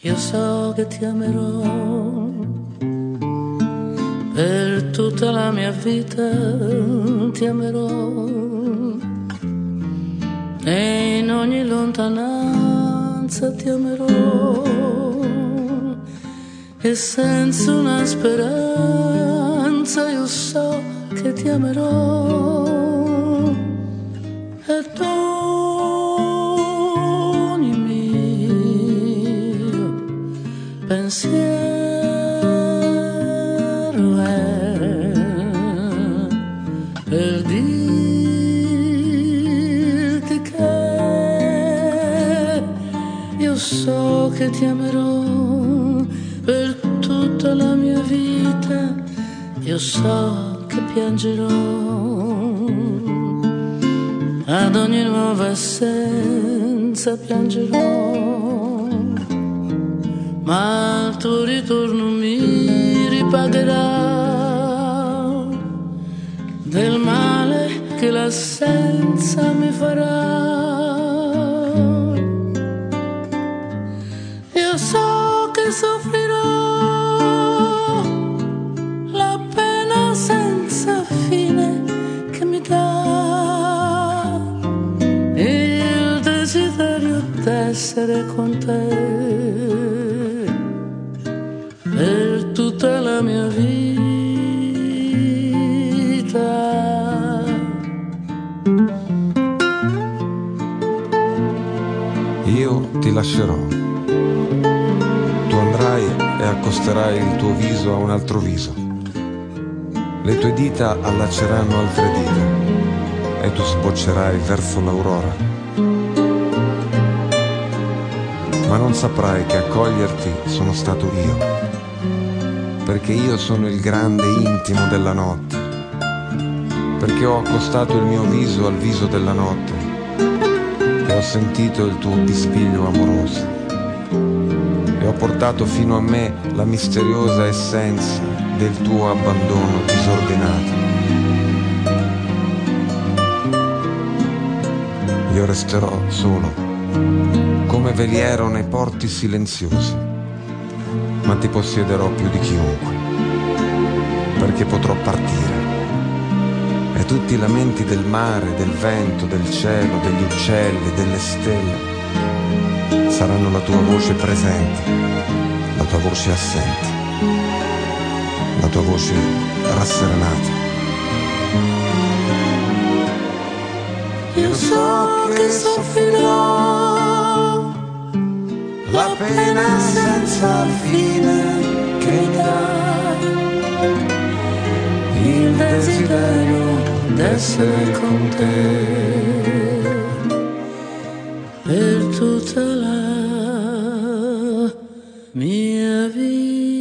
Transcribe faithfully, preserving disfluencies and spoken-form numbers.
Io so che ti amerò per tutta la mia vita, ti amerò e in ogni lontananza ti amerò, e senza una speranza io so che ti amerò, ed ogni mio pensiero è per dirti che io so che ti amerò per tutta la mia vita, io so che piangerò ad ogni nuova essenza, piangerò, ma al tuo ritorno mi ripagherà del male che l'assenza mi farà. Io so che soffrirò la pena senza fine che mi dà il desiderio d'essere con te per tutta la mia vita. Io ti lascerò, tu andrai e accosterai il tuo viso a un altro viso, le tue dita allacceranno altre dita e tu sboccerai verso l'aurora, ma non saprai che accoglierti sono stato io, perché io sono il grande intimo della notte, perché ho accostato il mio viso al viso della notte e ho sentito il tuo pispiglio amoroso e ho portato fino a me la misteriosa essenza del tuo abbandono disordinato. Io resterò solo come veliero nei porti silenziosi, ma ti possiederò più di chiunque, perché potrò partire e tutti i lamenti del mare, del vento, del cielo, degli uccelli, delle stelle saranno la tua voce presente, la tua voce assente, la tua voce rasserenata. Io so che soffrirò la pena senza fine che mi dà il desiderio d'essere con te per tutta la mia vita.